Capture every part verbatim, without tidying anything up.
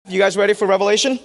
You guys ready for Revelation?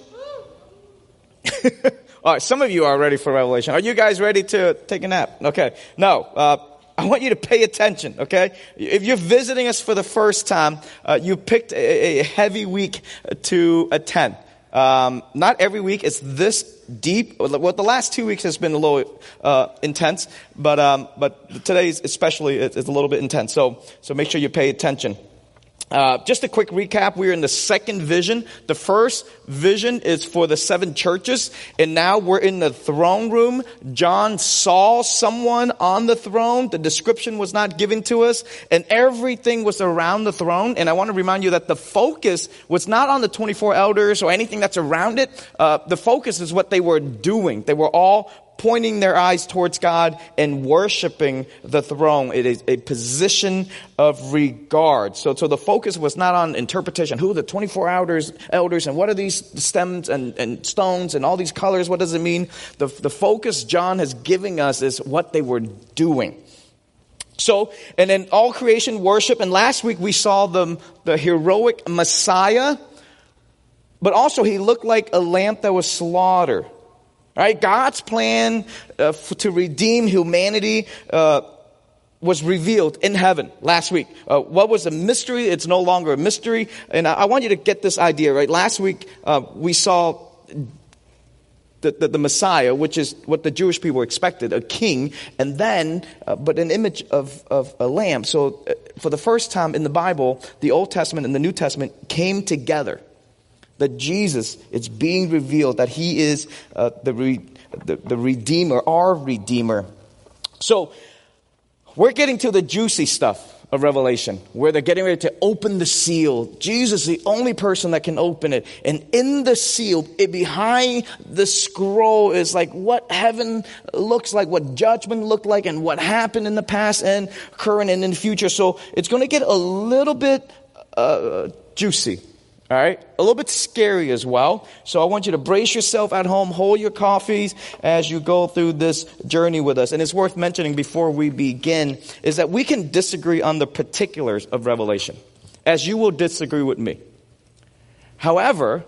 All right, some of you are ready for Revelation. Are you guys ready to take a nap? Okay. No, uh, I want you to pay attention, okay? If you're visiting us for the first time, uh, you picked a, a heavy week to attend. Um, not every week is this deep. Well, the last two weeks has been a little uh, intense, but um, but today's especially is a little bit intense. So so make sure you pay attention. Uh, just a quick recap. We're in the second vision. The first vision is for the seven churches. And now we're in the throne room. John saw someone on the throne. The description was not given to us. And everything was around the throne. And I want to remind you that the focus was not on the twenty-four elders or anything that's around it. Uh, the focus is what they were doing. They were all pointing their eyes towards God and worshiping the throne. It is a position of regard. So, so the focus was not on interpretation. Who are the twenty-four elders, elders and what are these stems and, and stones and all these colors? What does it mean? The, the focus John is giving us is what they were doing. So, and then all creation worship. And last week we saw the, the heroic Messiah, but also he looked like a lamb that was slaughtered. Right, God's plan uh, f- to redeem humanity uh, was revealed in heaven last week. Uh, what was a mystery? It's no longer a mystery. And I, I want you to get this idea, right? Last week uh, we saw the, the, the Messiah, which is what the Jewish people expected, a king, and then, uh, but an image of, of a lamb. So uh, for the first time in the Bible, the Old Testament and the New Testament came together. That Jesus, it's being revealed that he is uh, the, re, the the Redeemer, our Redeemer. So we're getting to the juicy stuff of Revelation, where they're getting ready to open the seal. Jesus is the only person that can open it. And in the seal, it, behind the scroll is like what heaven looks like, what judgment looked like, and what happened in the past and current and in the future. So it's going to get a little bit uh, juicy. All right, a little bit scary as well. So I want you to brace yourself at home, hold your coffees as you go through this journey with us. And it's worth mentioning before we begin is that we can disagree on the particulars of Revelation, as you will disagree with me. However,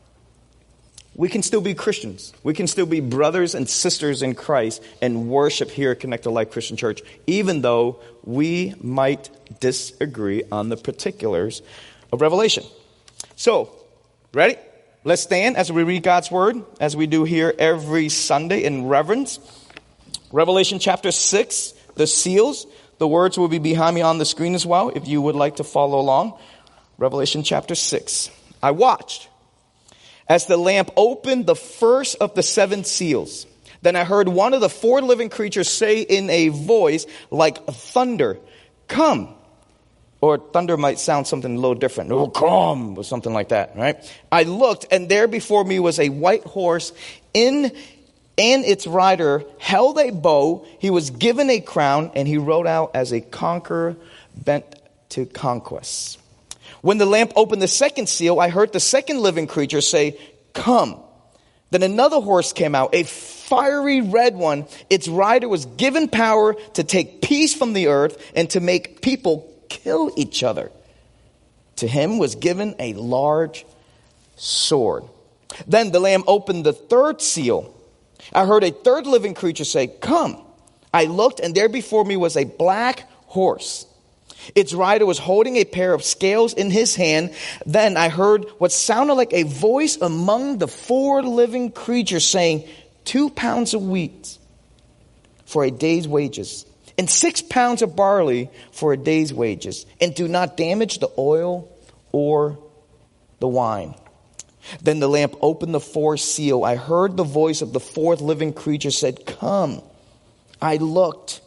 we can still be Christians. We can still be brothers and sisters in Christ and worship here at Connect to Life Christian Church, even though we might disagree on the particulars of Revelation. So, ready? Let's stand as we read God's word, as we do here every Sunday in reverence. Revelation chapter six, the seals. The words will be behind me on the screen as well, if you would like to follow along. Revelation chapter six. I watched as the lamp opened the first of the seven seals. Then I heard one of the four living creatures say in a voice like thunder, "Come." Or thunder might sound something a little different. Oh, come, or something like that, right? I looked, and there before me was a white horse, in and its rider held a bow. He was given a crown, and he rode out as a conqueror bent to conquest. When the lamp opened the second seal, I heard the second living creature say, "Come." Then another horse came out, a fiery red one. Its rider was given power to take peace from the earth and to make people kill each other. To him was given a large sword. Then the Lamb opened the third seal. I heard a third living creature say, "Come." I looked, and there before me was a black horse. Its rider was holding a pair of scales in his hand. Then I heard what sounded like a voice among the four living creatures saying, two pounds of wheat for a day's wages, and six pounds of barley for a day's wages, and do not damage the oil or the wine. Then the lamp opened the fourth seal. I heard the voice of the fourth living creature said, "Come." I looked,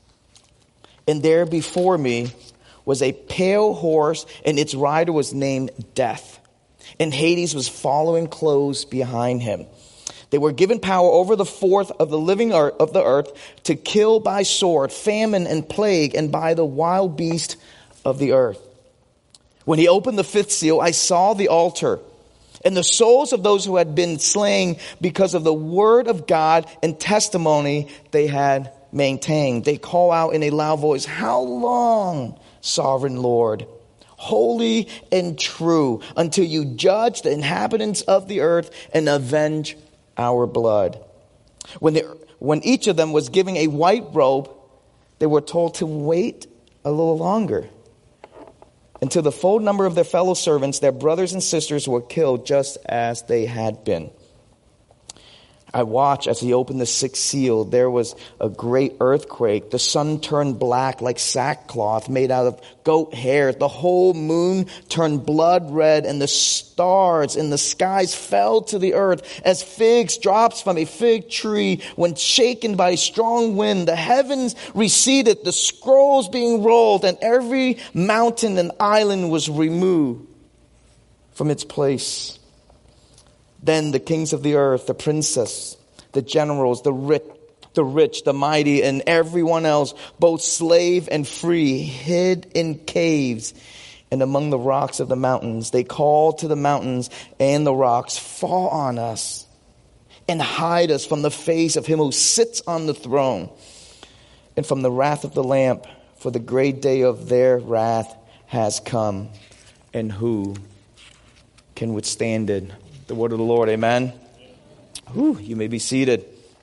and there before me was a pale horse, and its rider was named Death. And Hades was following close behind him. They were given power over the fourth of the living earth, of the earth to kill by sword, famine, and plague, and by the wild beast of the earth. When he opened the fifth seal, I saw the altar and the souls of those who had been slain because of the word of God and testimony they had maintained. They call out in a loud voice, "How long, sovereign Lord, holy and true, until you judge the inhabitants of the earth and avenge our blood. When the, when each of them was giving a white robe, they were told to wait a little longer until the full number of their fellow servants, their brothers and sisters, were killed just as they had been. I watched as he opened the sixth seal. There was a great earthquake. The sun turned black like sackcloth made out of goat hair. The whole moon turned blood red, and the stars in the skies fell to the earth as figs drops from a fig tree when shaken by a strong wind. The heavens receded, the scrolls being rolled, and every mountain and island was removed from its place. Then the kings of the earth, the princes, the generals, the rich, the rich, the mighty, and everyone else, both slave and free, hid in caves and among the rocks of the mountains. They called to the mountains and the rocks, fall on us and hide us from the face of him who sits on the throne and from the wrath of the Lamb, for the great day of their wrath has come, and who can withstand it? The word of the Lord, amen. Whew, you may be seated.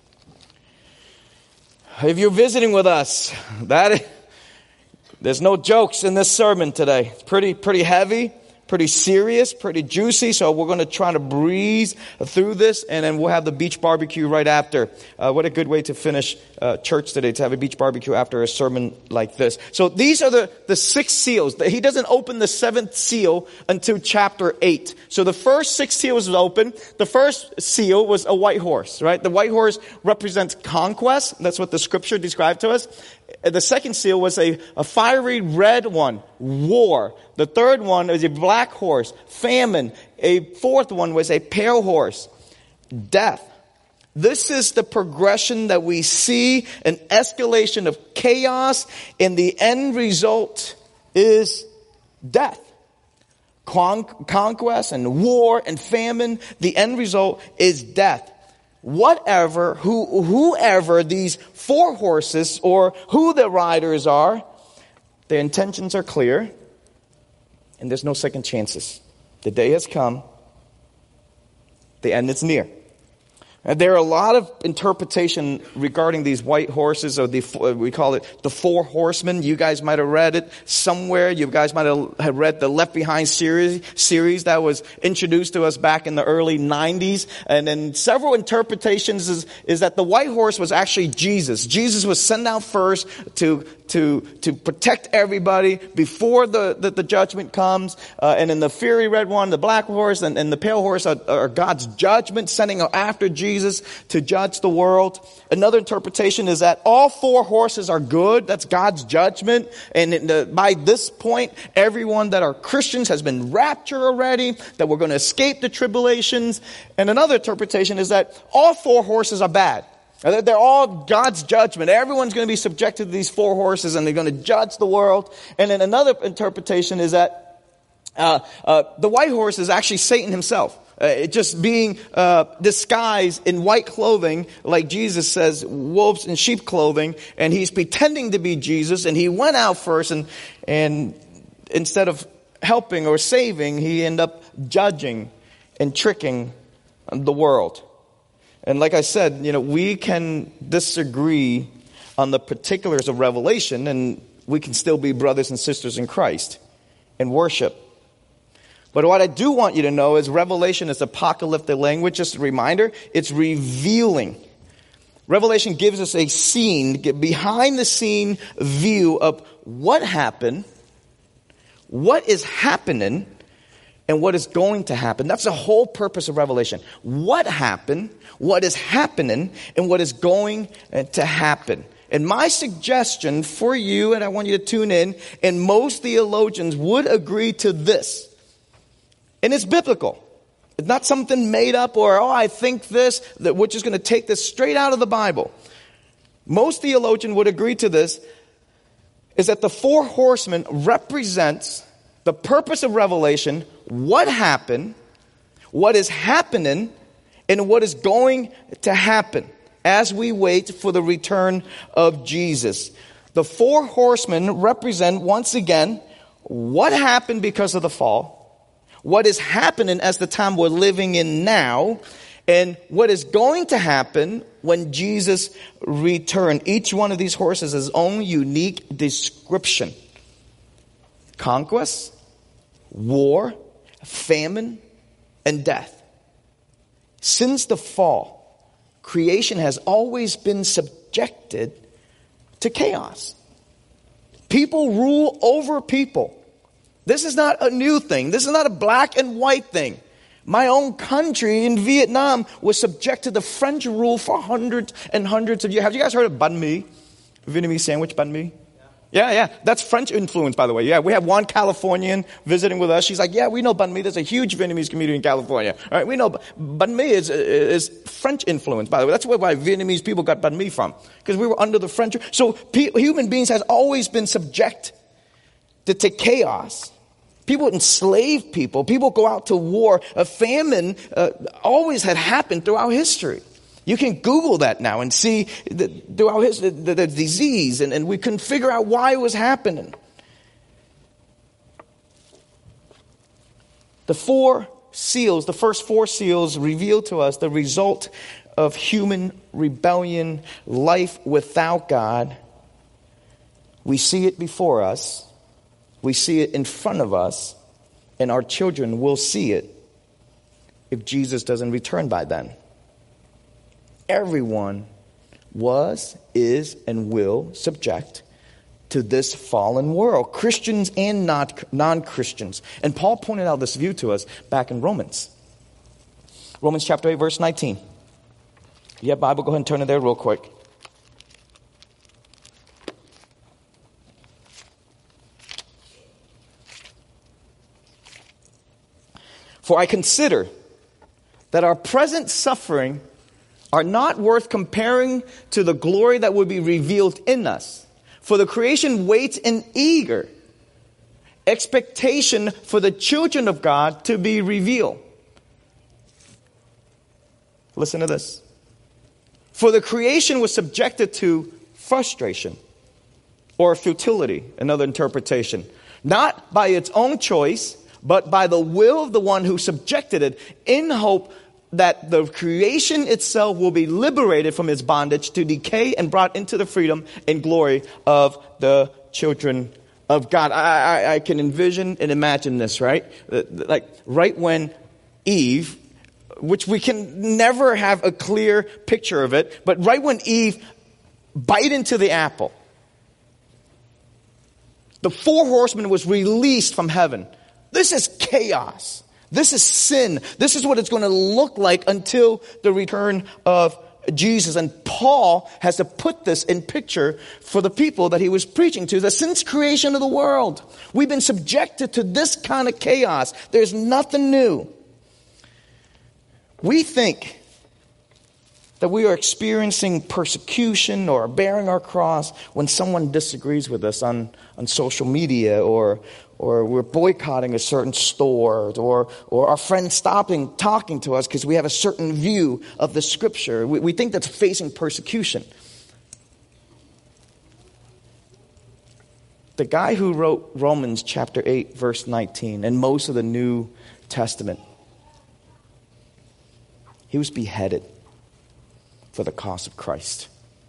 If you're visiting with us, that there's no jokes in this sermon today. It's pretty, pretty heavy, pretty serious, pretty juicy. So we're going to try to breeze through this, and then we'll have the beach barbecue right after. Uh, what a good way to finish uh, church today, to have a beach barbecue after a sermon like this. So these are the, the six seals. He doesn't open the seventh seal until chapter eight. So the first six seals was open. The first seal was a white horse, right? The white horse represents conquest. That's what the scripture described to us. The second seal was a, a fiery red one, war. The third one was a black horse, famine. A fourth one was a pale horse, death. This is the progression that we see, an escalation of chaos, and the end result is death. Con- conquest and war and famine, the end result is death. Whatever, who, whoever these four horses or who the riders are, their intentions are clear, and there's no second chances. The day has come. The end is near. And there are a lot of interpretation regarding these white horses, or the we call it the four horsemen. You guys might have read it somewhere. You guys might have read the Left Behind series series that was introduced to us back in the early nineties. And then several interpretations is, is that the white horse was actually Jesus. Jesus was sent out first to to to protect everybody before the, the, the judgment comes. Uh, and then the fiery red one, the black horse, and, and the pale horse are, are God's judgment, sending out after Jesus. Jesus to judge the world. Another interpretation is that all four horses are good. That's God's judgment. And the, by this point, everyone that are Christians has been raptured already, that we're going to escape the tribulations. And another interpretation is that all four horses are bad. They're all God's judgment. Everyone's going to be subjected to these four horses, and they're going to judge the world. And then another interpretation is that uh, uh, the white horse is actually Satan himself. Uh, just being uh, disguised in white clothing, like Jesus says, wolves in sheep clothing, and he's pretending to be Jesus, and he went out first, and and instead of helping or saving, he ended up judging and tricking the world. And like I said, you know, we can disagree on the particulars of Revelation, and we can still be brothers and sisters in Christ and worship. But what I do want you to know is Revelation is apocalyptic language. Just a reminder, it's revealing. Revelation gives us a scene, behind the scene view of what happened, what is happening, and what is going to happen. That's the whole purpose of Revelation. What happened, what is happening, and what is going to happen. And my suggestion for you, and I want you to tune in, and most theologians would agree to this. And it's biblical. It's not something made up or, oh, I think this, that we're just going to take this straight out of the Bible. Most theologians would agree to this, is that the four horsemen represents the purpose of Revelation, what happened, what is happening, and what is going to happen as we wait for the return of Jesus. The four horsemen represent, once again, what happened because of the fall, what is happening as the time we're living in now, and what is going to happen when Jesus returns. Each one of these horses has its own unique description. Conquest, war, famine, and death. Since the fall, creation has always been subjected to chaos. People rule over people. This is not a new thing. This is not a black and white thing. My own country in Vietnam was subjected to French rule for hundreds and hundreds of years. Have you guys heard of banh mi? Vietnamese sandwich, banh mi? Yeah, yeah. That's French influence, by the way. Yeah, we have one Californian visiting with us. She's like, yeah, we know banh mi. There's a huge Vietnamese community in California. All right, we know banh mi is, is French influence, by the way. That's where why Vietnamese people got banh mi from. Because we were under the French. So pe- human beings has always been subject to, to chaos. People enslave people. People go out to war. A famine uh, always had happened throughout history. You can Google that now and see the, throughout history, the, the disease, and, and we couldn't figure out why it was happening. The four seals, the first four seals reveal to us the result of human rebellion, life without God. We see it before us. We see it in front of us, and our children will see it if Jesus doesn't return by then. Everyone was, is, and will subject to this fallen world, Christians and not non-Christians. And Paul pointed out this view to us back in Romans. Romans chapter eight, verse nineteen. You have Bible? Go ahead and turn it there real quick. For I consider that our present suffering are not worth comparing to the glory that will be revealed in us. For the creation waits in eager expectation for the children of God to be revealed. Listen to this. For the creation was subjected to frustration or futility, another interpretation, not by its own choice, but by the will of the one who subjected it, in hope that the creation itself will be liberated from its bondage to decay and brought into the freedom and glory of the children of God. I, I, I can envision and imagine this, right? Like right when Eve, which we can never have a clear picture of it, but right when Eve bite into the apple, the four horsemen was released from heaven. This is chaos. This is sin. This is what it's going to look like until the return of Jesus. And Paul has to put this in picture for the people that he was preaching to, that since creation of the world, we've been subjected to this kind of chaos. There's nothing new. We think that we are experiencing persecution or bearing our cross when someone disagrees with us on, on social media, or or we're boycotting a certain store, or or our friends stopping talking to us because we have a certain view of the scripture. We, we think that's facing persecution. The guy who wrote Romans chapter eight, verse nineteen, and most of the New Testament, he was beheaded for the cause of Christ.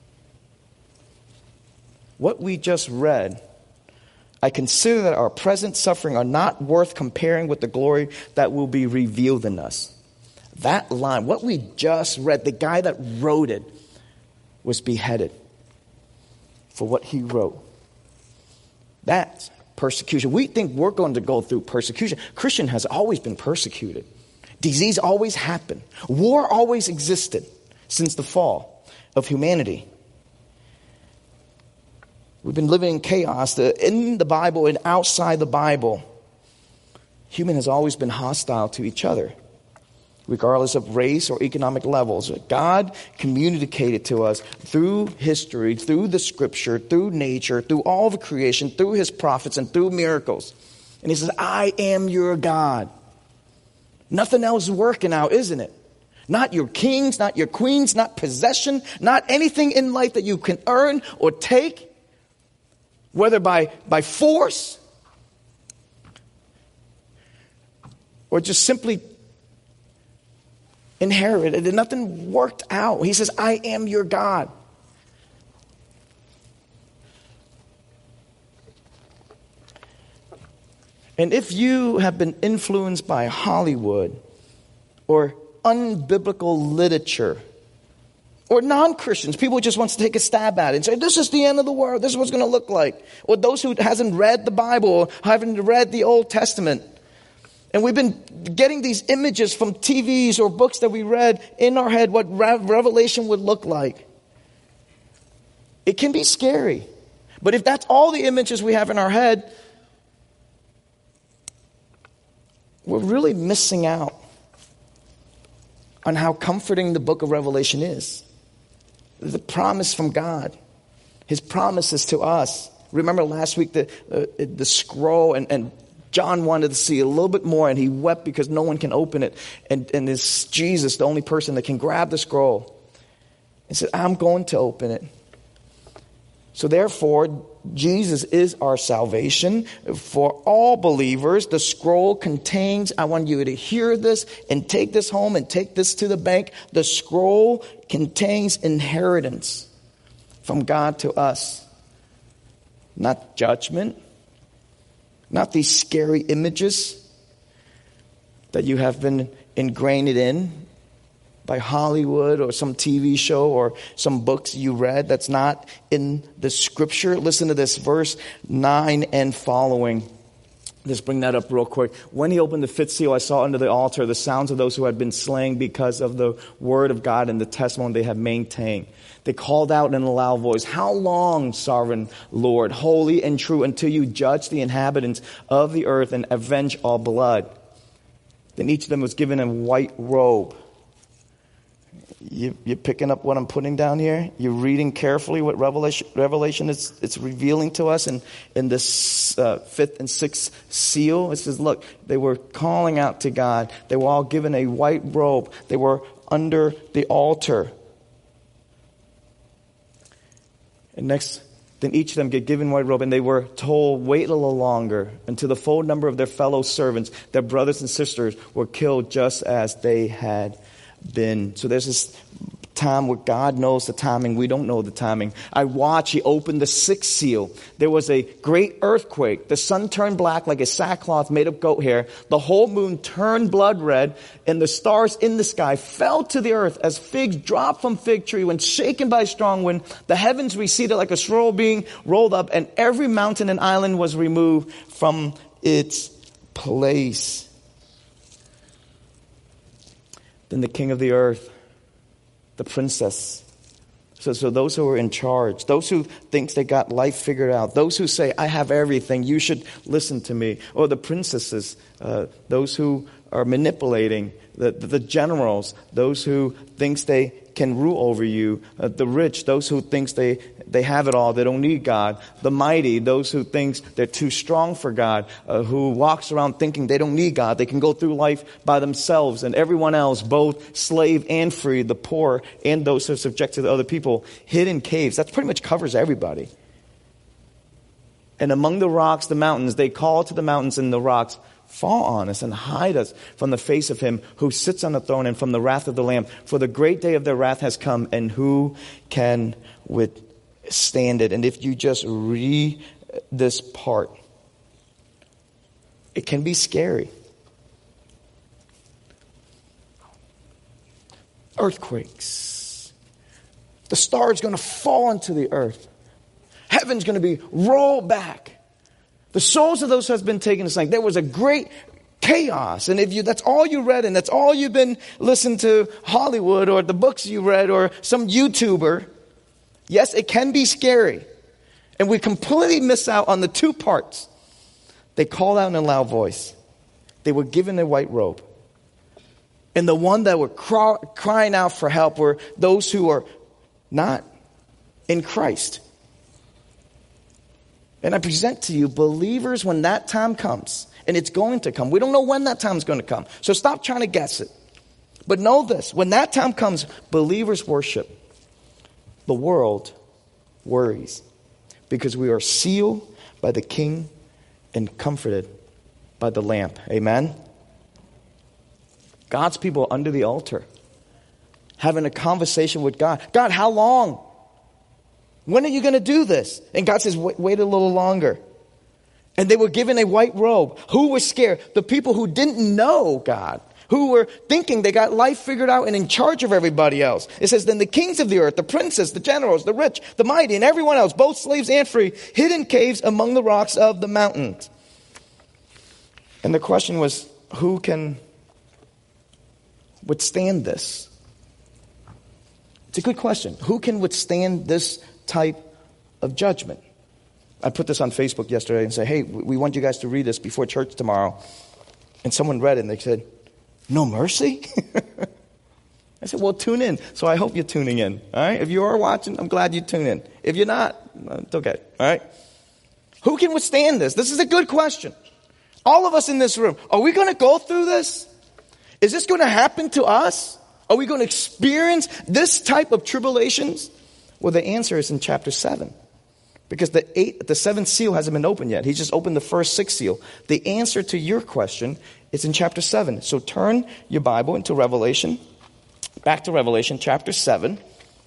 What we just read, I consider that our present suffering are not worth comparing with the glory that will be revealed in us. That line, what we just read, the guy that wrote it was beheaded for what he wrote. That's persecution. We think we're going to go through persecution. Christian has always been persecuted. Disease always happened. War always existed since the fall of humanity. We've been living in chaos. In the Bible and outside the Bible, human has always been hostile to each other, regardless of race or economic levels. God communicated to us through history, through the scripture, through nature, through all the creation, through his prophets, and through miracles. And he says, I am your God. Nothing else is working out, isn't it? Not your kings, not your queens, not possession, not anything in life that you can earn or take, whether by, by force or just simply inherited. Nothing worked out. He says, I am your God. And if you have been influenced by Hollywood or unbiblical literature or non-Christians, people who just want to take a stab at it and say, this is the end of the world, this is what's going to look like. Or those who hasn't read the Bible or haven't read the Old Testament. And we've been getting these images from T Vs or books that we read in our head, what Revelation would look like. It can be scary. But if that's all the images we have in our head, we're really missing out on how comforting the book of Revelation is. The promise from God. His promises to us. Remember last week the uh, the scroll and, and John wanted to see a little bit more and he wept because no one can open it. And, and it's Jesus, the only person that can grab the scroll. And said, I'm going to open it. So therefore, Jesus is our salvation for all believers. The scroll contains, I want you to hear this and take this home and take this to the bank. The scroll contains inheritance from God to us. Not judgment. Not these scary images that you have been ingrained in by Hollywood or some T V show or some books you read that's not in the scripture. Listen to this, verse nine and following. Let's bring that up real quick. When he opened the fifth seal, I saw under the altar the sounds of those who had been slain because of the word of God and the testimony they have maintained. They called out in a loud voice, how long, sovereign Lord, holy and true, until you judge the inhabitants of the earth and avenge all blood? Then each of them was given a white robe. You, you're picking up what I'm putting down here? You're reading carefully what Revelation, Revelation is it's revealing to us in, in this uh, fifth and sixth seal. It says, look, they were calling out to God. They were all given a white robe. They were under the altar. And next, then each of them get given white robe, and they were told, wait a little longer until the full number of their fellow servants, their brothers and sisters, were killed just as they had been. So there's this time where God knows the timing. We don't know the timing. I watch. He opened the sixth seal. There was a great earthquake. The sun turned black like a sackcloth made of goat hair. The whole moon turned blood red, and the stars in the sky fell to the earth as figs dropped from fig tree when shaken by a strong wind. The heavens receded like a scroll being rolled up, and every mountain and island was removed from its place. Then the king of the earth, the princess. So, so those who are in charge, those who think they got life figured out, those who say, I have everything, you should listen to me. Or the princesses, uh, those who are manipulating, the, the, the generals, those who thinks they can rule over you, uh, the rich, those who thinks they, they have it all, they don't need God, the mighty, those who thinks they're too strong for God, uh, who walks around thinking they don't need God, they can go through life by themselves, and everyone else, both slave and free, the poor and those who are subjected to other people, hid in caves. That pretty much covers everybody. And among the rocks, the mountains, they call to the mountains and the rocks, fall on us and hide us from the face of him who sits on the throne and from the wrath of the Lamb. For the great day of their wrath has come, and who can withstand it? And if you just read this part, it can be scary. Earthquakes. The star is going to fall into the earth. Heaven's going to be rolled back. The souls of those who have been taken to sleep. There was a great chaos. And if you that's all you read and that's all you've been listening to Hollywood or the books you read or some YouTuber, yes, it can be scary. And we completely miss out on the two parts. They called out in a loud voice. They were given a white robe. And the one that were cry, crying out for help were those who are not in Christ. And I present to you believers when that time comes, and it's going to come. We don't know when that time is going to come. So stop trying to guess it. But know this, when that time comes, believers worship. The world worries because we are sealed by the King and comforted by the Lamb. Amen? God's people under the altar, having a conversation with God. God, how long? When are you going to do this? And God says, wait, wait a little longer. And they were given a white robe. Who was scared? The people who didn't know God, who were thinking they got life figured out and in charge of everybody else. It says, then the kings of the earth, the princes, the generals, the rich, the mighty, and everyone else, both slaves and free, hid in caves among the rocks of the mountains. And the question was, who can withstand this? It's a good question. Who can withstand this type of judgment? I put this on Facebook yesterday and said, hey, we want you guys to read this before church tomorrow. And someone read it and they said, no mercy? I said, well, tune in. So I hope you're tuning in. All right. If you are watching, I'm glad you tune in. If you're not, it's okay. All right. Who can withstand this? This is a good question. All of us in this room, are we going to go through this? Is this going to happen to us? Are we going to experience this type of tribulations? Well, the answer is in chapter seven. Because the eight, the seventh seal hasn't been opened yet. He just opened the first six seal. The answer to your question is in chapter seven. So turn your Bible into Revelation. Back to Revelation chapter seven.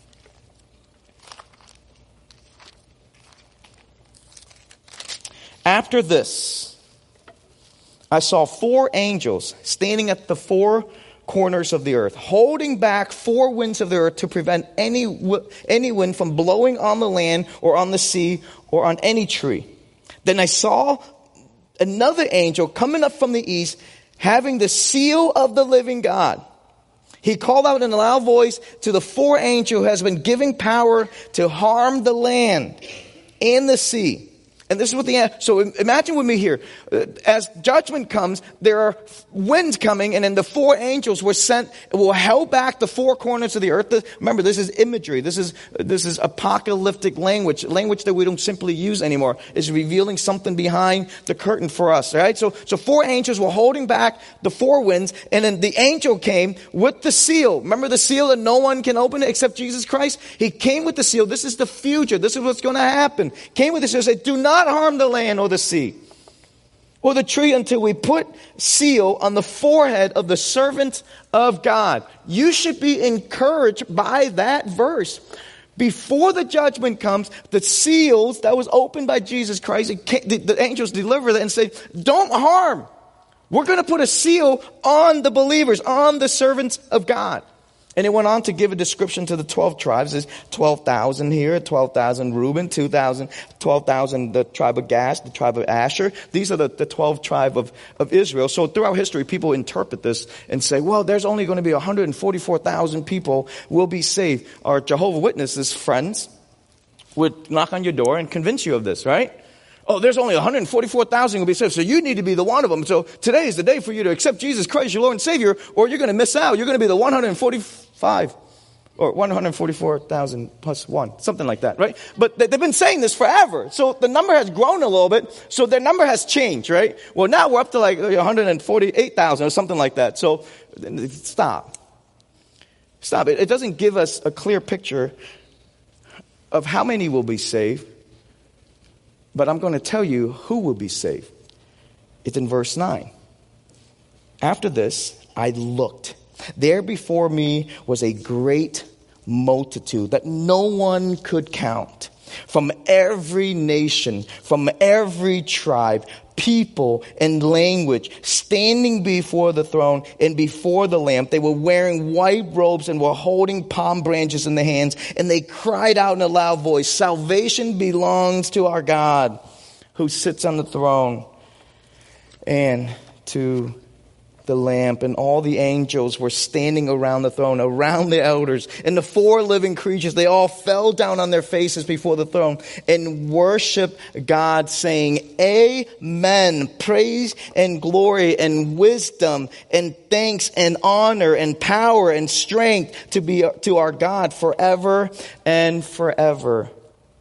After this, I saw four angels standing at the four corners of the earth, holding back four winds of the earth to prevent any any wind from blowing on the land or on the sea or on any tree. Then I saw another angel coming up from the east, having the seal of the living God. He called out in a loud voice to the four angels who has been given power to harm the land and the sea. And this is what the, so imagine with me here, as judgment comes, there are winds coming, and then the four angels were sent, will held back the four corners of the earth. Remember, this is imagery. This is, this is apocalyptic language, language that we don't simply use anymore. It's revealing something behind the curtain for us, right? So, so four angels were holding back the four winds, and then the angel came with the seal. Remember the seal that no one can open it except Jesus Christ? He came with the seal. This is the future. This is what's going to happen. Came with the seal, said, do not harm the land or the sea or the tree until we put seal on the forehead of the servant of God. You should be encouraged by that verse. Before the judgment comes, the seals that was opened by Jesus Christ, it came, the, the angels deliver that and say, don't harm. We're going to put a seal on the believers, on the servants of God. And it went on to give a description to the twelve tribes. There's twelve thousand here, twelve thousand Reuben, two thousand, twelve thousand the tribe of Gad, the tribe of Asher. These are the, the twelve tribe of, of Israel. So throughout history, people interpret this and say, well, there's only going to be one hundred forty-four thousand people will be saved. Our Jehovah's Witnesses friends would knock on your door and convince you of this, right? Oh, there's only one hundred forty-four thousand will be saved, so you need to be the one of them. So today is the day for you to accept Jesus Christ, your Lord and Savior, or you're going to miss out. You're going to be the one hundred forty-five or one hundred forty-four thousand plus one, something like that, right? But they've been saying this forever. So the number has grown a little bit, so their number has changed, right? Well, now we're up to like one hundred forty-eight thousand or something like that. So stop. Stop. It, it doesn't give us a clear picture of how many will be saved. But I'm going to tell you who will be saved. It's in verse nine. After this, I looked. There before me was a great multitude that no one could count. From every nation, from every tribe, people and language, standing before the throne and before the Lamb. They were wearing white robes and were holding palm branches in their hands. And they cried out in a loud voice, salvation belongs to our God who sits on the throne and to the Lamb. And all the angels were standing around the throne, around the elders. And the four living creatures, they all fell down on their faces before the throne and worshiped God, saying, Amen. Praise and glory and wisdom and thanks and honor and power and strength to be to our God forever and forever.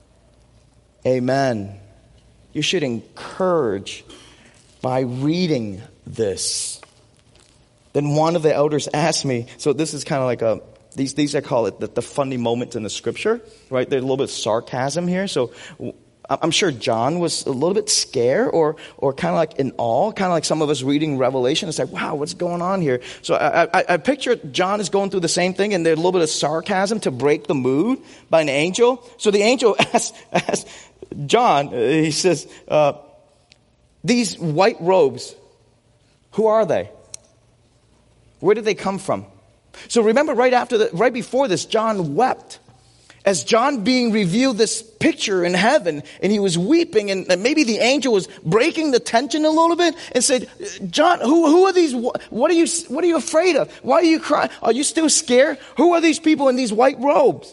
Amen. You should encourage by reading this. Then one of the elders asked me, so this is kind of like a, these, these I call it the, the funny moments in the scripture, right? There's a little bit of sarcasm here. So I'm sure John was a little bit scared or or kind of like in awe, kind of like some of us reading Revelation. It's like, wow, what's going on here? So I, I, I picture John is going through the same thing, and there's a little bit of sarcasm to break the mood by an angel. So the angel asks, asks John, uh, he says, uh, these white robes, who are they? Where did they come from? So remember, right after the, right before this, John wept. As John being revealed this picture in heaven, and he was weeping, and maybe the angel was breaking the tension a little bit and said, John, who, who are these? What are you, what are you afraid of? Why are you crying? Are you still scared? Who are these people in these white robes?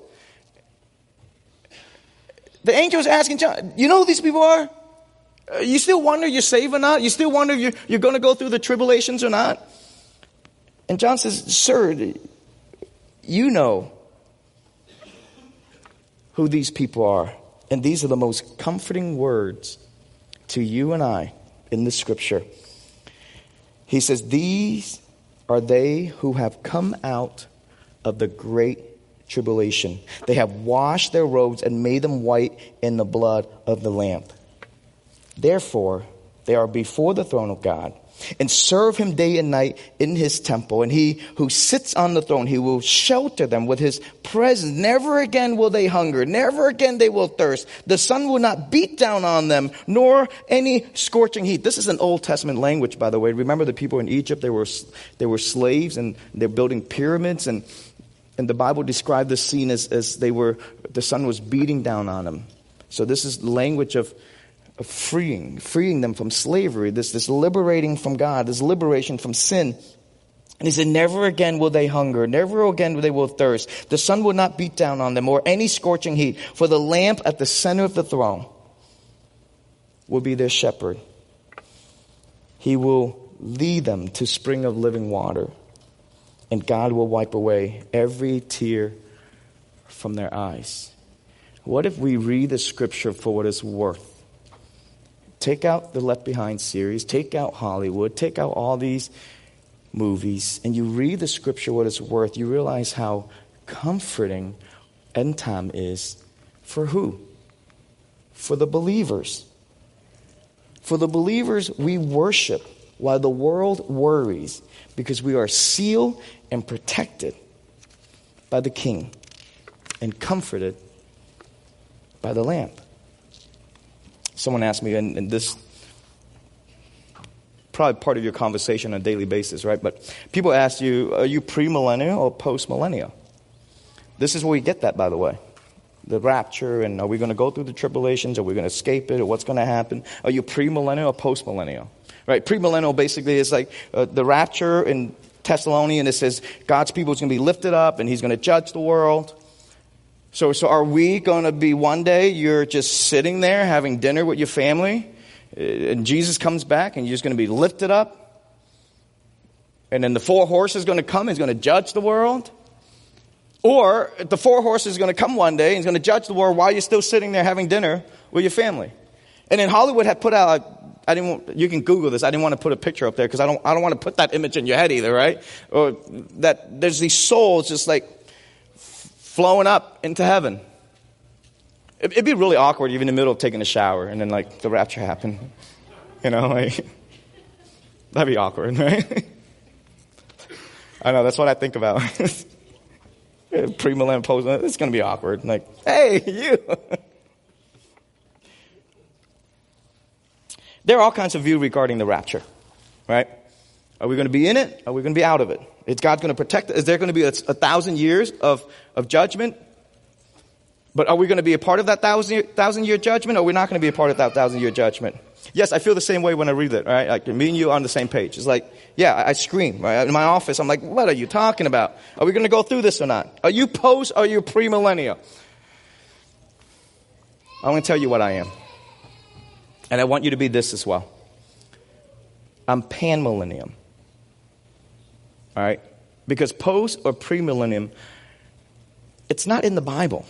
The angel is asking John, you know who these people are? You still wonder you're saved or not? You still wonder if you're, you're going to go through the tribulations or not? And John says, sir, you know who these people are. And these are the most comforting words to you and I in the scripture. He says, these are they who have come out of the great tribulation. They have washed their robes and made them white in the blood of the Lamb. Therefore, they are before the throne of God and serve him day and night in his temple. And he who sits on the throne, he will shelter them with his presence. Never again will they hunger. Never again they will thirst. The sun will not beat down on them, nor any scorching heat. This is an Old Testament language, by the way. Remember the people in Egypt, they were, they were slaves and they're building pyramids. And, and the Bible described this scene as, as they were, the sun was beating down on them. So this is language of Of freeing, freeing them from slavery, this, this liberating from God, this liberation from sin. And he said, never again will they hunger, never again they will thirst. The sun will not beat down on them or any scorching heat, for the lamp at the center of the throne will be their shepherd. He will lead them to spring of living water, and God will wipe away every tear from their eyes. What if we read the scripture for what it's worth? Take out the Left Behind series, take out Hollywood, take out all these movies, and you read the scripture what it's worth, you realize how comforting end time is for who? For the believers. For the believers, we worship while the world worries, because we are sealed and protected by the King and comforted by the Lamb. Someone asked me, and, and this probably part of your conversation on a daily basis, right? But people ask you, are you premillennial or postmillennial? This is where we get that, by the way. The rapture, and are we going to go through the tribulations? Are we going to escape it? Or what's going to happen? Are you premillennial or postmillennial? Right? Premillennial basically is like uh, the rapture in Thessalonians. It says God's people is going to be lifted up and he's going to judge the world. So, so are we going to be one day you're just sitting there having dinner with your family and Jesus comes back and you're just going to be lifted up? And then the four horses is going to come and he's going to judge the world? Or the four horses is going to come one day and he's going to judge the world while you're still sitting there having dinner with your family? And then Hollywood had put out, I didn't want, you can Google this. I didn't want to put a picture up there because I don't, I don't want to put that image in your head either, right? Or that there's these souls just like flowing up into heaven. It'd be really awkward even in the middle of taking a shower and then like the rapture happened. You know, like, that'd be awkward, right? I know, that's what I think about. Pre-millennial, post, it's going to be awkward. Like, hey, you. There are all kinds of views regarding the rapture, right? Are we going to be in it? Are we going to be out of it? Is God going to protect it? Is there going to be a, a thousand years of, of judgment? But are we going to be a part of that thousand, thousand year judgment, or are we not going to be a part of that thousand year judgment? Yes, I feel the same way when I read it, right? Like me and you are on the same page. It's like, yeah, I, I scream, right? In my office, I'm like, what are you talking about? Are we going to go through this or not? Are you post or are you premillennial? I'm going to tell you what I am. And I want you to be this as well. I'm panmillennium. All right? Because post or premillennium, it's not in the Bible.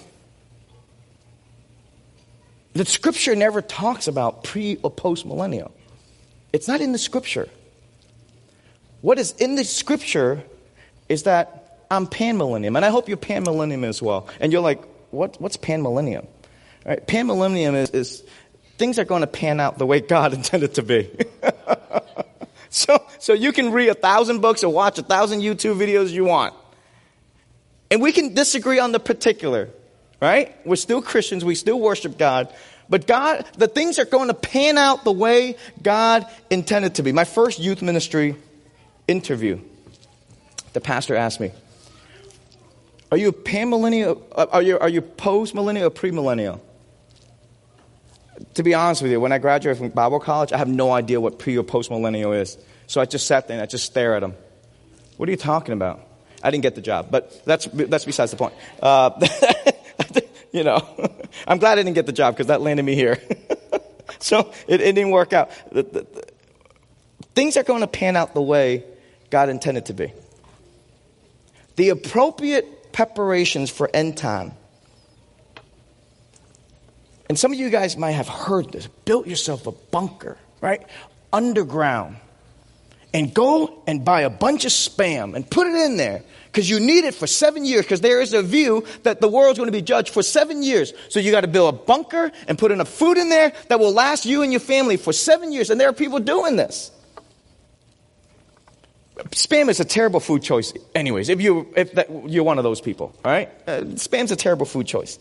The scripture never talks about pre or post millennial. It's not in the scripture. What is in the scripture is that I'm panmillennium. And I hope you're panmillennium as well. And you're like, what, what's panmillennium? Right? Pan-millennium is, is things are going to pan out the way God intended to be. so, so you can read a thousand books or watch a thousand YouTube videos you want. And we can disagree on the particular, right? We're still Christians. We still worship God. But God, the things are going to pan out the way God intended to be. My first youth ministry interview, the pastor asked me, are you a pan-millennial? Are you, are you post-millennial or pre-millennial? To be honest with you, when I graduated from Bible college, I have no idea what pre or post-millennial is. So I just sat there and I just stare at him. What are you talking about? I didn't get the job, but that's that's besides the point. Uh, you know, I'm glad I didn't get the job because that landed me here. so it, it didn't work out. The, the, the, things are going to pan out the way God intended to be. The appropriate preparations for end time. And some of you guys might have heard this. Built yourself a bunker, right? Underground. And go and buy a bunch of Spam and put it in there because you need it for seven years because there is a view that the world's going to be judged for seven years. So you got to build a bunker and put enough food in there that will last you and your family for seven years. And there are people doing this. Spam is a terrible food choice anyways, if, you, if that, you're one of those people, all right? Uh, Spam's a terrible food choice.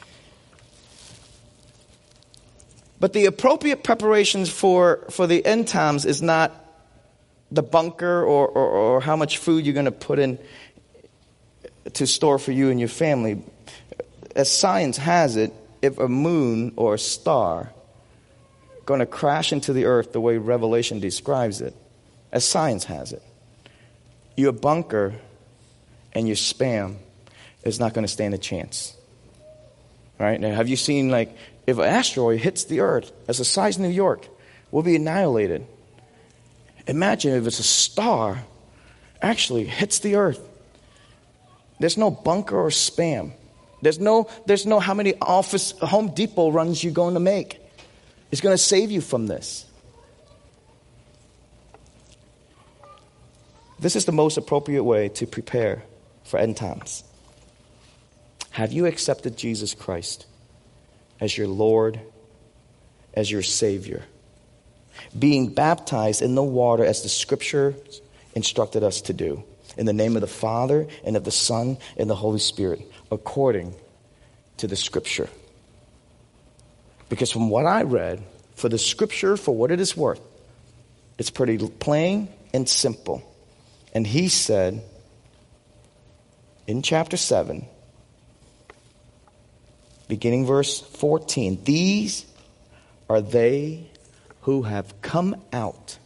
But the appropriate preparations for, for the end times is not the bunker or, or, or how much food you're going to put in to store for you and your family. As science has it, if a moon or a star going to crash into the earth the way Revelation describes it, as science has it, your bunker and your Spam is not going to stand a chance. Right? Now, have you seen, like, if an asteroid hits the earth as the size of New York, we'll be annihilated. Imagine if it's a star actually hits the earth. There's no bunker or Spam. There's no, there's no how many office Home Depot runs you're going to make. It's going to save you from this. This is the most appropriate way to prepare for end times. Have you accepted Jesus Christ as your Lord, as your Savior? Being baptized in the water as the Scripture instructed us to do. In the name of the Father, and of the Son, and the Holy Spirit. According to the Scripture. Because from what I read, for the Scripture, for what it is worth, it's pretty plain and simple. And he said, in chapter seven, beginning verse fourteen, these are they who have come out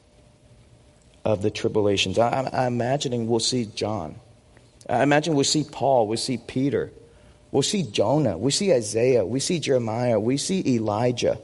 of the tribulations. I, I'm imagining we'll see John. I imagine we'll see Paul. We'll see Peter. We'll see Jonah. We see Isaiah. We see Jeremiah. We see Elijah.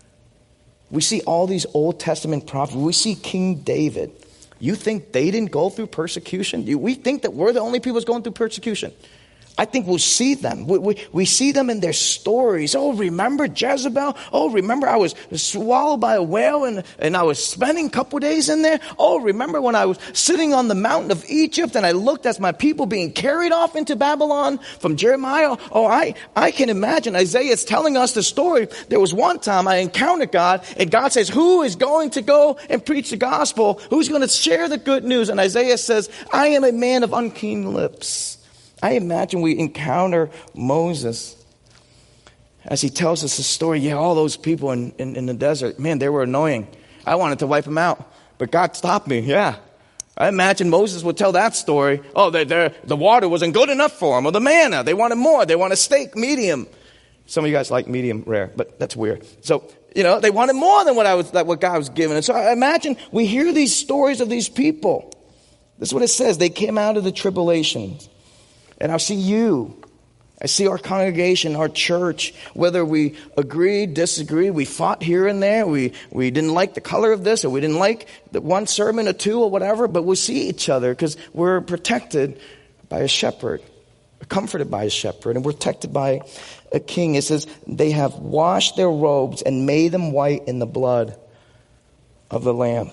We see all these Old Testament prophets. We see King David. You think they didn't go through persecution? We think that we're the only people going through persecution. I think we'll see them. We, we, we see them in their stories. Oh, remember Jezebel? Oh, remember I was swallowed by a whale and, and I was spending a couple days in there? Oh, remember when I was sitting on the mountain of Egypt and I looked at my people being carried off into Babylon from Jeremiah? Oh, I, I can imagine. Isaiah is telling us the story. There was one time I encountered God and God says, who is going to go and preach the gospel? Who's going to share the good news? And Isaiah says, I am a man of unclean lips. I imagine we encounter Moses as he tells us the story. Yeah, all those people in, in, in the desert, man, they were annoying. I wanted to wipe them out, but God stopped me. Yeah. I imagine Moses would tell that story. Oh, they're, they're, the water wasn't good enough for them, or the manna. They wanted more. They want a steak, medium. Some of you guys like medium rare, but that's weird. So, you know, they wanted more than what I was, that what God was giving. And so I imagine we hear these stories of these people. This is what it says. They came out of the tribulations. And I see you. I see our congregation, our church, whether we agree, disagree, we fought here and there, we, we didn't like the color of this, or we didn't like the one sermon or two or whatever, but we see each other because we're protected by a shepherd, comforted by a shepherd, and we're protected by a king. It says, they have washed their robes and made them white in the blood of the Lamb.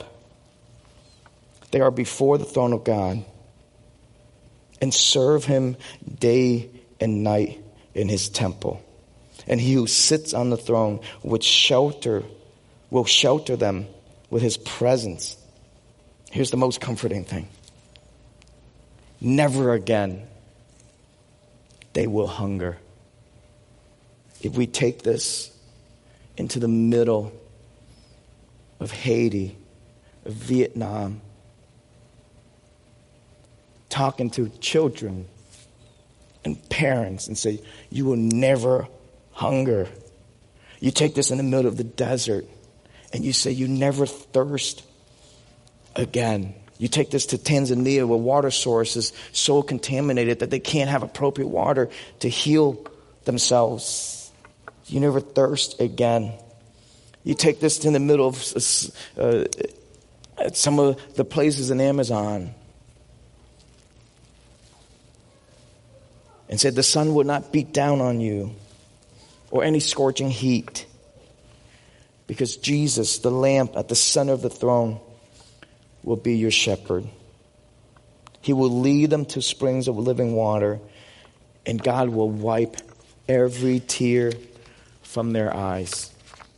They are before the throne of God and serve him day and night in his temple. And he who sits on the throne would shelter, will shelter them with his presence. Here's the most comforting thing. Never again they will hunger. If we take this into the middle of Haiti, of Vietnam, talking to children and parents and say, you will never hunger. You take this in the middle of the desert and you say, you never thirst again. You take this to Tanzania where water source is so contaminated that they can't have appropriate water to heal themselves. You never thirst again. You take this in the middle of uh, some of the places in Amazon and said the sun will not beat down on you or any scorching heat because Jesus, the Lamb at the center of the throne, will be your shepherd. He will lead them to springs of living water, and God will wipe every tear from their eyes.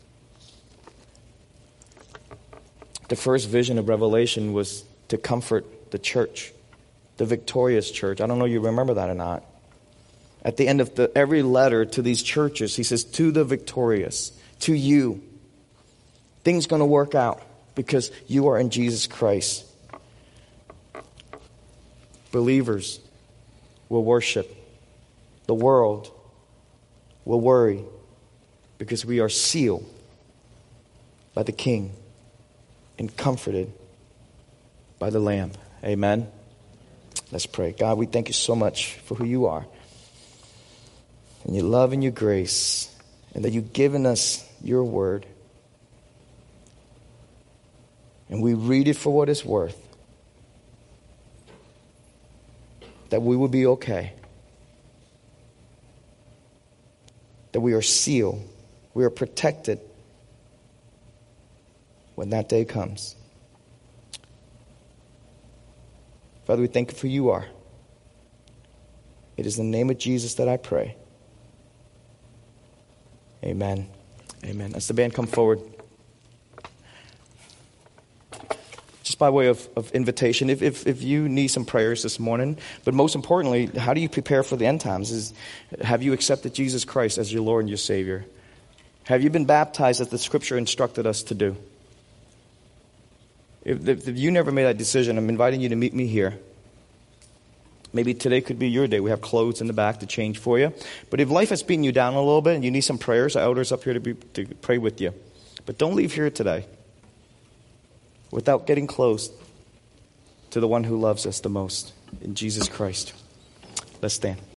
The first vision of Revelation was to comfort the church, the victorious church. I don't know if you remember that or not. At the end of the, every letter to these churches, he says, to the victorious, to you, things going to work out because you are in Jesus Christ. Believers will worship. The world will worry because we are sealed by the King and comforted by the Lamb. Amen. Let's pray. God, we thank you so much for who you are and your love and your grace, and that you've given us your word. And we read it for what it's worth. That we will be okay. That we are sealed. We are protected when that day comes. Father, we thank you for who you are. It is in the name of Jesus that I pray. Amen. Amen. As the band come forward, just by way of, of invitation, if, if if you need some prayers this morning, but most importantly, how do you prepare for the end times? Is have you accepted Jesus Christ as your Lord and your Savior? Have you been baptized as the Scripture instructed us to do? If, if, if you never made that decision, I'm inviting you to meet me here. Maybe today could be your day. We have clothes in the back to change for you. But if life has beaten you down a little bit and you need some prayers, the elders up here to, be, to pray with you. But don't leave here today without getting close to the one who loves us the most, in Jesus Christ. Let's stand.